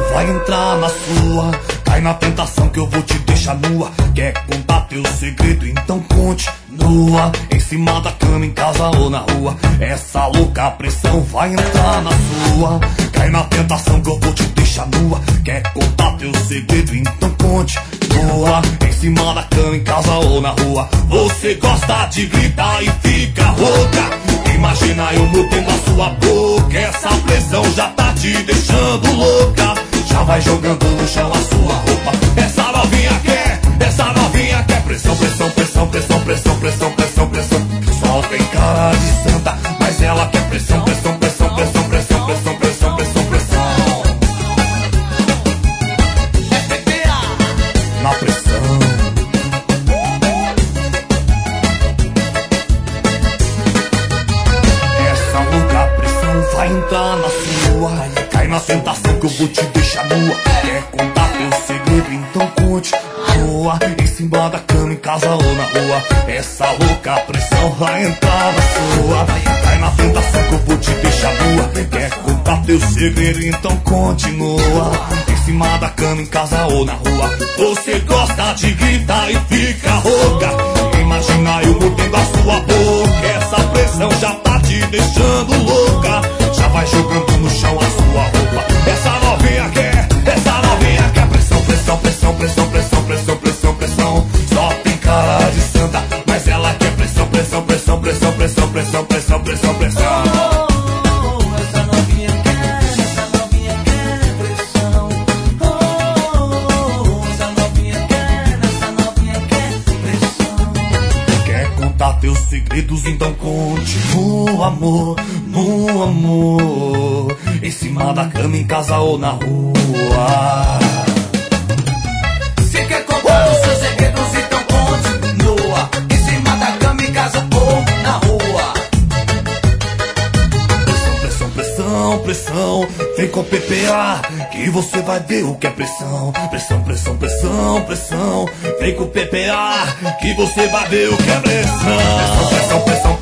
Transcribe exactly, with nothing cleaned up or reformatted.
vai entrar na sua. Cai na tentação que eu vou te deixar nua. Quer contar teu segredo? Então conte nua. Em cima da cama, em casa ou na rua. Essa louca pressão vai entrar na sua. Cai na tentação que eu vou te deixar nua. Quer contar teu segredo? Então conte nua. Em cima da cama, em casa ou na rua. Você gosta de gritar e fica rouca. Imagina eu mordendo a sua boca. Essa pressão já tá te deixando louca. Já vai jogando no chão a sua roupa. Essa novinha quer, essa novinha quer pressão, pressão, pressão, pressão, pressão, pressão, pressão, pressão. Só tem cara de santa, mas ela quer pressão, pressão, pressão, pressão, pressão, pressão, pressão, pressão, pressão. Na pressão. Essa louca pressão vai entrar na sua. Cai na tentação que eu vou te deixar nua. Quer contar teu segredo? Então conte nua. Em cima da cama, em casa ou na rua. Essa louca pressão vai entrar na sua. Cai na tentação que eu vou te deixar nua. Quer contar teu segredo? Então continua. Em cima da cama, em casa ou na rua. Você gosta de gritar e fica rouca. Imagina eu mordendo a sua boca. Essa pressão já tá te deixando louca. Já vai jogando no chão a sua roupa. Essa novinha quer, essa novinha quer pressão, pressão, pressão, pressão, pressão, pressão, pressão, pressão. Só tem cara de santa, mas ela quer pressão, pressão, pressão, pressão, pressão, pressão, pressão, pressão, pressão. Essa novinha quer, essa novinha quer pressão. Oh, essa novinha quer, essa novinha quer pressão. Quer contar teus segredos? Então conte no amor, no amor. Em cima da cama, em casa ou na rua. Se quer contar os seus segredos, então conte nua. Em cima da cama, em casa ou na rua. Pressão, pressão, pressão, pressão. Vem com P P A, que você vai ver o que é pressão. Pressão, pressão, pressão, pressão. Vem com P P A, que você vai ver o que é pressão. Pressão, pressão, pressão.